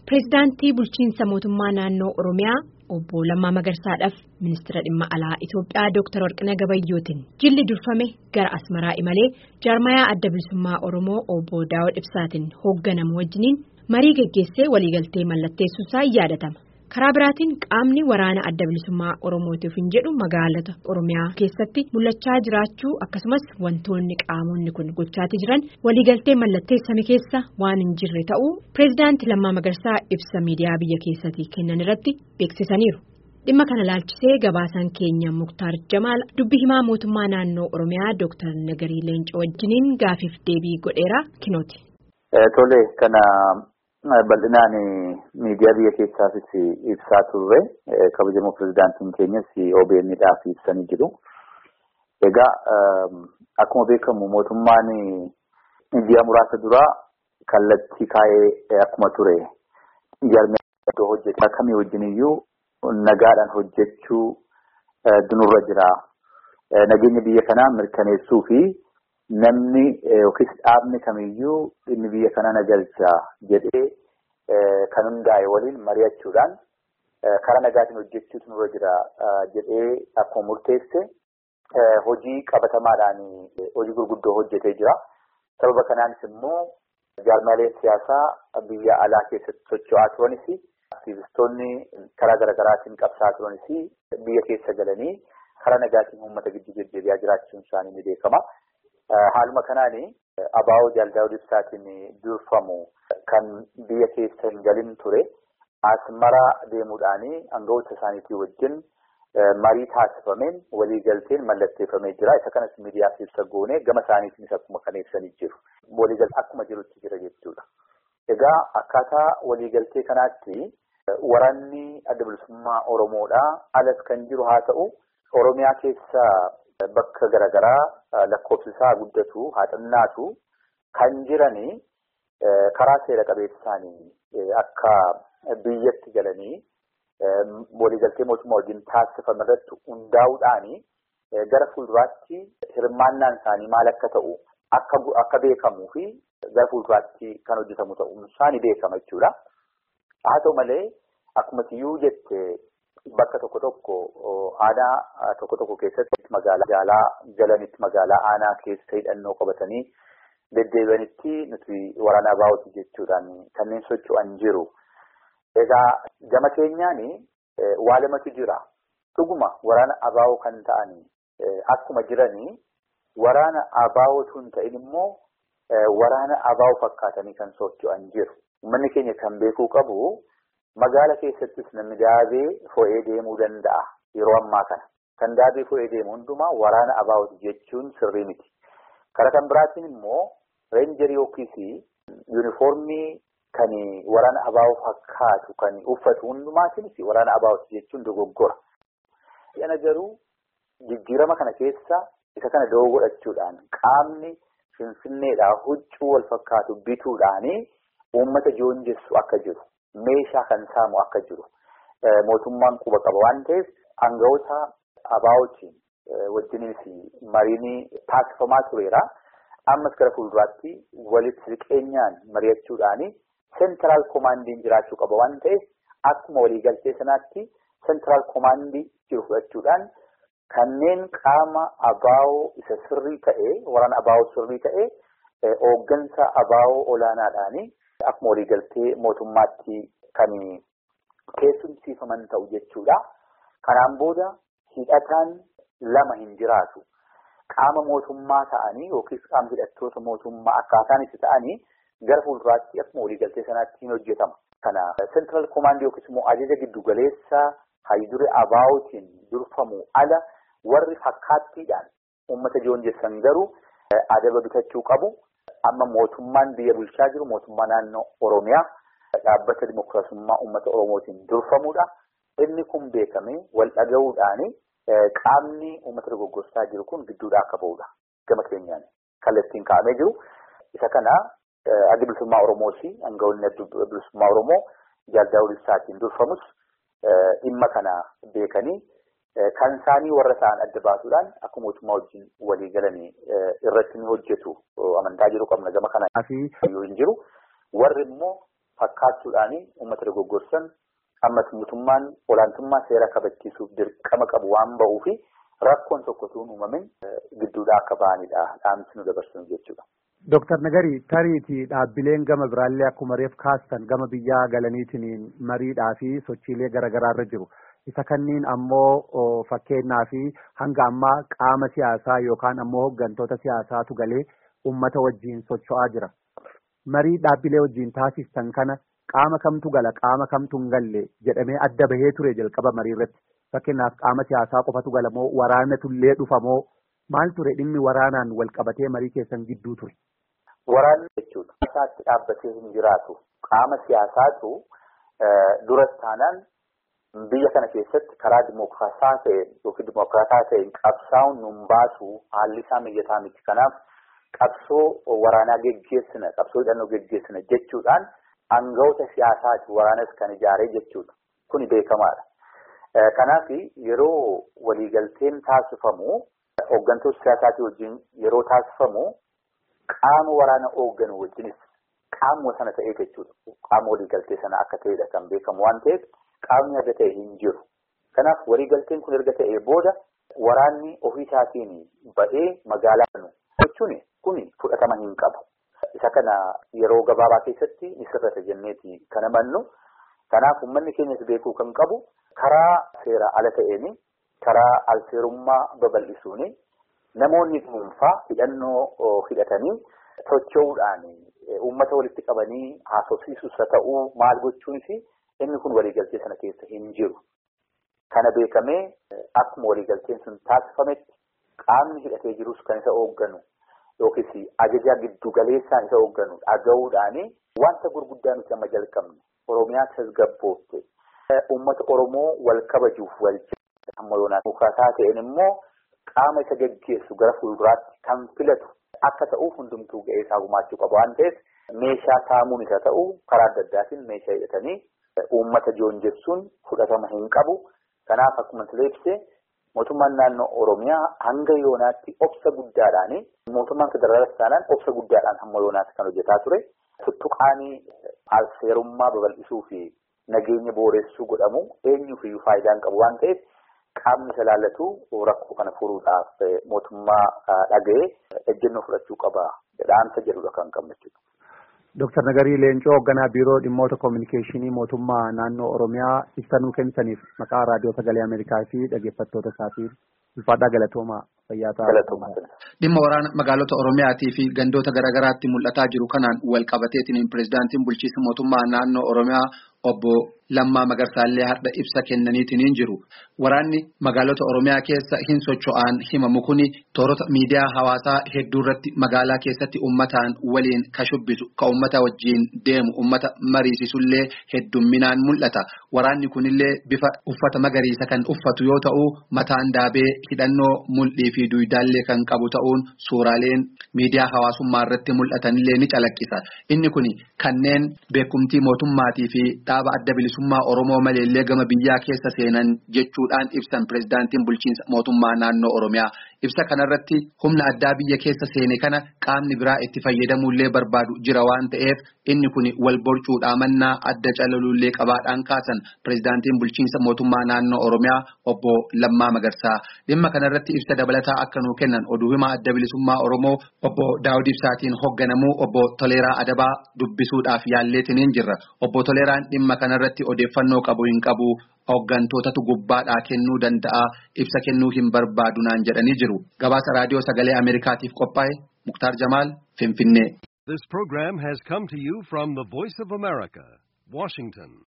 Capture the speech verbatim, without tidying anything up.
Pireezidaantii bulchiinsa mootummaa naannoo Oromiyaa obbo Lammaa Magarsaadhaaf ministeera dhimma alaa Itoophiyaa Dooktar Warqinaa Gabayyootiin jilli durfame gara Asmaraa imalee jaarmayaa adda bilisummaa Oromoo obbo Daawud Ibsaatiin hoogganamu wajjiniin marii geggeessee waliigaltee mallatteessuusaa yaadatama. Karaa biraatiin qaamni waraana adda bilisummaa Oromootiif hin jedhu magaalota Oromiyaa keessatti mul'achaa jiraachuu akkasumas wantoonni qaamonni kun gochaati jiran waliigaltee mallatteessame keessa waan hin jirre ta'uu pireezidaantii Lammaa Magarsaa ibsa miidiyaa biyya keessatti kennan irratti beeksisaniiru. Dhimma kana laalchisee gabaasaan keenya Muktaar Jamaal dubbii himaa mootummaa naannoo Oromiyaa Dooktar Nagarii Leencoo wajjiniin gaafiif deebii godheera kinooti. Tole kana. Bal'inaan miidiyaa biyya keessaafis ibsaa turre kabajamoo pireezidaantiin keenyas O B N'dhaaf ibsanii jiru. Egaa akkuma beekamu mootummaan miidiyaa muraasa duraa kallattii kaa'ee akkuma ture jaarmiyaa iddoo hojjete akkamii wajjiniyyuu nagaadhaan hojjechuu dunurra jira. Nageenya biyya kanaa mirkaneessuu fi namni yookiis dhaabni kamiyyuu inni biyya kana nagalcha jedhee kan hundaa'e waliin mari'achuudhaan karaa nagaatiin hojjechuutu nurra jira jedhee akkuma murteesse hojii qabatamaadhaan hojii gurguddoo hojjetee jira. Sababa kanaanis immoo jaarmaaleen siyaasaa biyya alaa keessatti socho'aa turanis aktiivistoonni karaa garaagaraatiin qabsaa turanis biyya keessa galanii karaa nagaatiin uummata gidduu deddeebi'aa jiraachuun isaanii ni beekama. Haaluma kanaani abaa'oo Daawud Ibsaatiin durfamu kan biyya keessa hin galin ture Asmaraa deemuudhaanii aangawoota isaaniitii wajjin marii taasifameen waliigalteen mallatteeffamee jira. Isa kanas miidiyaaf ibsa goone gama isaaniitiinis akkuma kan ibsanii jiru. Waliigaltee akkuma jirutti jira jechuudha. Egaa akkaataa waliigaltee kanaatti waraanni adda bilisummaa Oromoodhaa alas kan jiru haa ta'u Oromiyaa keessa bakka garaagaraa lakkoofsi isaa guddatu haa xinnaatu kan jiranii karaa seera qabeessaanii akka biyyatti galanii waliigaltee mootummaa wajjin taasifame irratti hundaa'uudhaanii gara fuulduraatti hirmaannaan isaanii maal akka ta'u akka akka beekamuu fi gara fuulduraatti kan hojjetamu ta'uun isaanii beekama jechuudha. Haa ta'u malee akkuma tiyyuu jette bakka tokko tokko aanaa tokko tokko keessatti magaalaa galanitti magaalaa aanaa keessa hidhannoo qabatanii deddeebi'anitti nuti waraana abaa'ooti jechuudhaan kanneen socho'an jiru. Egaa gama keenyaan waa lamatu jira. Dhuguma waraana abaa'oo kan ta'anii akkuma jiranii waraana abaa'ootu hin ta'in immoo waraana abaa'oo fakkaatanii kan socho'an jiru. Uummanni keenya kan beekuu qabu. Magaala keessattis namni daabee fo'ee deemuu danda'a yeroo ammaa kana. Kan daabee fo'ee deemu hundumaa waraana abaa'ooti jechuun sirrii miti. Karaa kan biraatiin immoo reenjarii yookiis yuunifoormii kan waraana abaa'oo fakkaatu kan uffatu hundumaatiinis waraana abaa'ooti jechuun dogoggora. Yana garuu jijjiirama kana keessa isa kana doo godhachuudhaan qaamni finfinneedhaa huccuu wal fakkaatu bituudhaanii uummata joonjessu akka jiru. Meeshaa kan saamu akka jiru mootummaan quba qaba waan ta'eef aangawoota abaa'ootiin wajjiniis mariin taasifamaa tureera. Ammas gara fuulduraatti walitti siqeenyaan mari'achuudhaani seentiraal koomaandiin jiraachuu qaba waan ta'eef akkuma waliigaltee sanaatti seentiraal koomaandii jiru fudhachuudhaan kanneen qaama abaa'oo isa sirrii ta'e waraana abaa'oo sirrii ta'e hooggansa abaa'oo olaanaadhaani. Akkuma waliigaltee mootummaatti kan keessumsiifaman ta'u jechuudha. Kanaan booda hidhataan lama hin jiraatu. Qaama mootummaa ta'anii yookiis qaama hidhattoota mootummaa akkaataan itti ta'anii gara fuulduraatti akkuma waliigaltee sanaatti hin hojjetama. Kana seentiraal koomaandii yookiis immoo ajaja giddu galeessaa haydure abaa'ootiin durfamu ala warri fakkaattiidhaan uummata joonjessan garuu adaba bitachuu qabu. Amma mootummaan biyya bulchaa jiru mootummaa naannoo Oromiyaa dhaabbata dimookiraasummaa uummata Oromootiin durfamudha. Inni kun beekamee wal dhaga'uudhaan qaamni uummata dogoggorsaa jiru kun gidduudhaa akka ba'udha. Gama keenyaan kallattiin kaa'amee jiru. Isa kana adda bilisummaa Oromoos aangawoonni adda bilisummaa Oromoo Daawud Ibsaatiin durfamus dhimma kana beekanii kan isaanii warra ta'an adda baasuudhaan akka mootummaa wajjin walii galanii irratti ni hojjetu amantaa jiru qabna gama kanaa fi yoo hin jiru warri immoo fakkaachuudhaan uummata dogoggorsan ammas mootummaan olaantummaa seera kabachiisuuf dirqama qabu waan ba'uu fi rakkoon tokkotu uumamin gidduudhaa akka ba'anidha dhaamsi nu dabarsan jechuudha. Dooktar Nagari tariitii dhaabbileen gama biraallee akkuma reef kaastan gama biyyaa galaniitiin mariidhaa fi sochiilee garaagaraa irra jiru. Isa kanniin ammoo fakkeenyaa fi hanga ammaa qaama siyaasaa yookaan ammoo hooggantoota siyaasaatu galee uummata wajjin socho'aa jira. Marii dhaabbilee wajjin taasistan kana qaama kamtu gala qaama kamtu hin galle jedhamee adda bahee ture jalqaba marii irratti. Fakkeenyaaf qaama siyaasaa qofatu gala moo waraanatullee dhufa moo maal ture dhimmi waraanaan wal qabatee marii keessan gidduu ture? Waraanni jechuudha. Isaatti dhaabbatee hin jiraatu. Qaama siyaasaatu duras taanaan biyya kana keessatti karaa dimokiraataa ta'een yookiin dimokiraataa ta'een qabsaa'uun nun baasu haalli isaa mijataa miti. Kanaaf qabsoo waraanaa geggeessina, qabsoo hidhannoo geggeessina jechuudhaan aangawoota siyaasaati waraanas kan ijaaree jechuudha. Kuni beekamaadha. Kanaaf yeroo waliigalteen taasifamu hooggantoota siyaasaatii wajjin yeroo taasifamu qaama waraana hoogganu wajjinis qaamuma sana ta'ee jechuudha. Qaama waliigaltee sana akka ta'edha kan beekamu waan ta'eef qaamni adda ta'e hin jiru. Kanaaf waliigalteen kun erga ta'ee booda waraanni ofii isaatiin ba'ee magaalaa jechuun kun fudhatama hin qabu. Isa kana yeroo gabaabaa keessatti ni sirrata jenneeti kan amannu. Kanaaf uummanni keenyas beekuu kan qabu karaa seera ala ta'een karaa alseerummaa babal'isuun namoonni dhuunfaa hidhannoo hidhatanii socho'uudhaan uummata walitti qabanii haasofsiisus haa ta'uu maal gochuunis inni kun waliigaltee sana keessa hin jiru. Kana beekamee akkuma waliigalteen sun taasifametti qaamni hidhatee jirus kan isa hoogganu yookiis ajaja giddu galeessaan isa hoogganu dhaga'uudhaan wanta gurguddaa nuti amma jalqabne Oromiyaa tasgabboofte uummata Oromoo wal kabajuuf wal jaalatu amma yoonaan mukaasaa ta'een immoo qaama isa geggeessu gara fuulduraatti kan filatu akka ta'uuf hundumtuu ga'ee isaa gumaachuu qaba waan ta'eef meeshaa saamuun isa ta'u karaa adda addaatiin meeshaa hidhatanii uummata joonjessuun fudhatama hin qabu. Kanaaf akkuma ibsee mootummaan naannoo Oromiyaa hanga yoonaatti obsa guddaadhaan mootummaan federaalas taanaan obsa guddaadhaan hamma yoonaatti kan hojjetaa ture. Tuttuqaanii alseerummaa babal'isuu fi nageenya booressuu godhamu eenyuufiyyuu faayidaan qabu waan ta'eef qaamni isa laallatu rakkoo kana furuudhaaf mootummaa dhaga'ee ejjennoo fudhachuu qaba jedhaamsa jedhudha kan qabnu jechuudha. Dooktar Nagarii Leencoo hoogganaa biiroo dhimmoota koominikeeshinii mootummaa naannoo Oromiyaa ibsa nuu kennitaniif maqaa raadiyoo sagalee Ameerikaa fi dhaggeeffattoota isaatiin ulfaadhaa galatoomaa fayyaa ta'aa. Dhimma waraana magaalota Oromiyaatii fi gandoota garaagaraatti mul'ataa jiru kanaan wal qabateetiin pirezidaantiin bulchiinsa mootummaa naannoo Oromiyaa obbo Lammaa Magarsaallee har'a ibsa kennaniitiin jiru. Waraanni magaalota Oromiyaa keessa hin socho'an himamu kuni toorota miidiyaa hawaasaa hedduu irratti magaalaa keessatti uummataan waliin ka shubbisu ka uummata wajjin deemu uummata mariisisullee heddumminaan mul'ata. Waraanni kunillee bifa uffata magariisa kan uffatu yoo ta'u mataan daabee hidhannoo mul'ii fi duwidaallee kan qabu ta'uun suuraaleen miidiyaa hawaasummaa irratti mul'atanillee ni calaqqisa. Inni kuni kanneen beekumtii mootummaatii fi dhaaba adda bilisummaa Oromoo maleellee gama biyyaa keessa seenan jechuudhaan ibsan pirezidaantiin bulchiinsa mootummaa naannoo Oromiyaa. Ibsa kanarratti humna addaa biyya keessa seene kana qaamni biraa itti fayyadamuullee barbaadu jira waan ta'eef inni kuni wal borcuudhaa mannaa adda calaluullee qabaadhaan kaasan pirezidaantiin bulchiinsa mootummaa naannoo Oromiyaa obbo Lammaa Magarsaa. Dhimma kanarratti ibsa dabalataa akka nuu kennan oduu himaa adda bilisummaa Oromoo obbo Daawud Ibsaatiin hoogganamu obbo Toleeraa Adabaa dubbisuudhaaf yaalleetiin jirra. Obbo Toleeraan dhimma kanarratti odeeffannoo qabu hin qabu hooggantootatu gubbaadhaa kennuu danda'a ibsa kennuu hin barbaadu naan jedhanii jiru. Gabaasa raadiyoo sagalee Ameerikaatiif qophaa'e Muktaar Jamaal Finfinnee. This program has come to you from the Voice of America, Washington.